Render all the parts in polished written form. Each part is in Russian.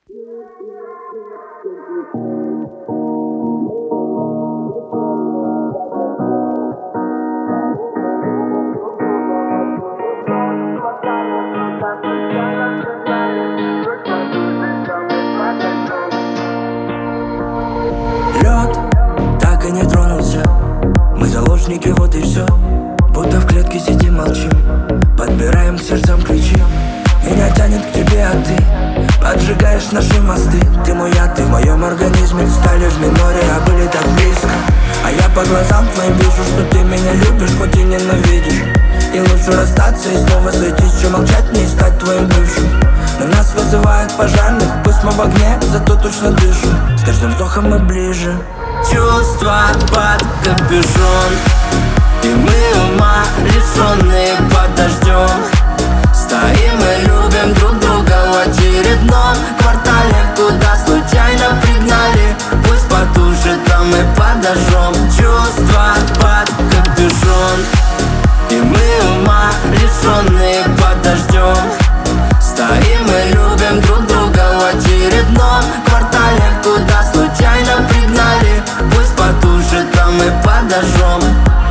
Лед так и не тронулся. Мы заложники, вот и все. Будто в клетке сидим, молчим. Подбираем к сердцам ключи. Меня тянет к тебе, а ты поджигаешь наши мосты. Ты мой яд, ты в моем организме. Стали в миноре, а были так близко. А я по глазам твоим вижу, что ты меня любишь, хоть и ненавидишь. И лучше расстаться и снова сойтись, чем молчать мне и стать твоим бывшим. Но нас вызывают пожарных, пусть мы в огне, зато точно дышим. С каждым вздохом мы ближе. Чувства под капюшон, и мы ума лишённые под дождем. Стоим и любим друг друга в очередном квартале, куда случайно пригнали. Пусть потушит, а мы подожжем. Чувства под капюшон, и мы ума лишённые под дождем. Стоим и любим друг друга в очередном квартале, куда случайно пригнали. Пусть потушит, а мы подожжем.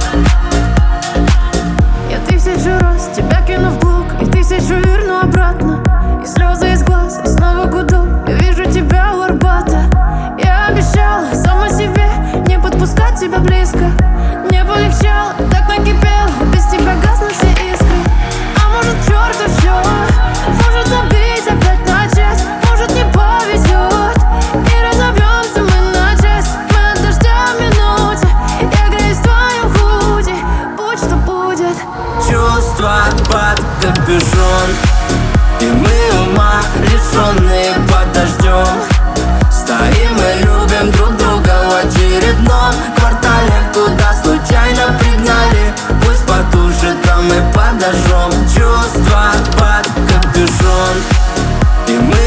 Я тысячу раз тебя кину в блок, и тысячу верну обратно. И слезы из глаз, и снова гудок. Я вижу тебя у Арбата. Я обещала сама себе не подпускать тебя близко. Не полегчало, так накипело, без тебя гаснут все искры. А может, черт и все, может забить опять на часть, может не повезет, и разобьемся мы на часть. Мы от дождя в минуте, я греюсь в твоем худи, будь что будет. Чувства под капюшон, и мы ума лишённые под дождем. Стоим и любим друг друга в очередном квартале, куда случайно пригнали. Пусть потушит, а мы подожжем. Чувства под капюшон, и мы